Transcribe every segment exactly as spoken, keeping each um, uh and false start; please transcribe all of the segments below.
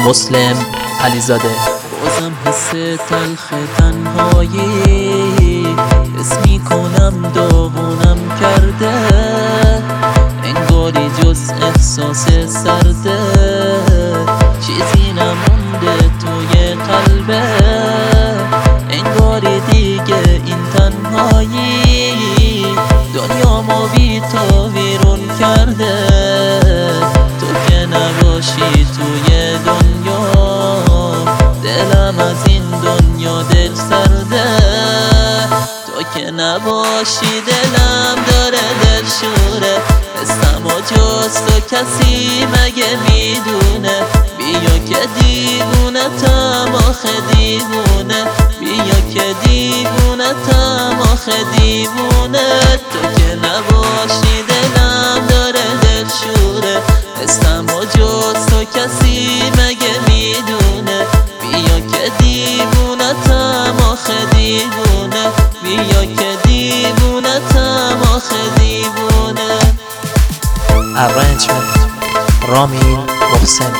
مسلم علیزاده. بازم حس تلخ تنهایی حس میکنم داغونم کرده، انگاری جز احساس سرده چیزی نمونده توی قلبه، انگاری دیگه این تنهایی دنیامو بی تو ویرون کرده. تو که نباشی توی دنیا دلم از این دنیا دل سرده، تو که نباشی دلم داره دل شوره، حسم و جز تو کسی مگه میدونه، بیا که دیوونه تم آخه دیوونه، بیا که دیوونه تم آخه دیوونه. تو که نباشی دلم داره دل شوره، حسم و جز تو کسی مگه میدونه، بیا که دیوونه تم آخه دیوونه، بیا که دیوونه تم آخه دیوونه. Arrangement رامین محسنی.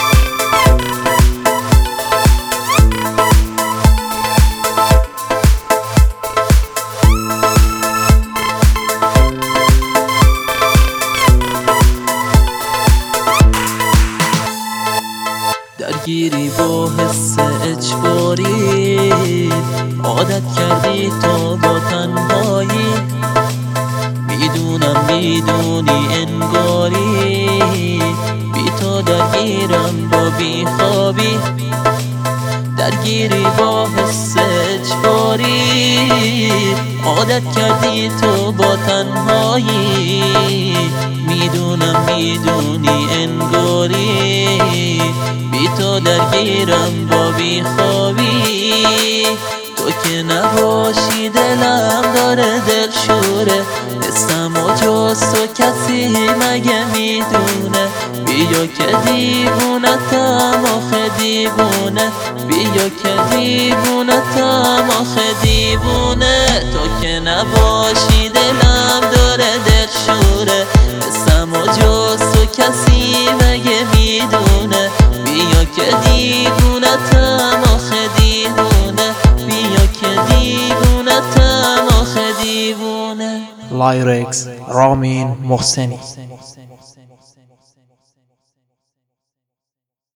درگیری با حس اجباری، عادت کردی تو با تنهایی، میدونم میدونی انگاری بی تو درگیرم با بیخوابی، درگیری با حس اجباری، عادت کردی تو با تنهایی، میدونم میدونی انگاری بی تو درگیرم با بیخوابی. تو که نباشی دلم داره دل شوره، حسم و جز تو کسی مگه میدونه، بیا که دیوونه تم آخه دیوونه، بیا که دیوونه تم آخه دیوونه. تو که نباشی دلم داره دل شوره، حسم و جز تو کسی مگه میدونه، بیا که دیوونه تم آخه دیوونه، بیا که دیوونه تم آخه دیوونه. لایرکس رامین محسنی.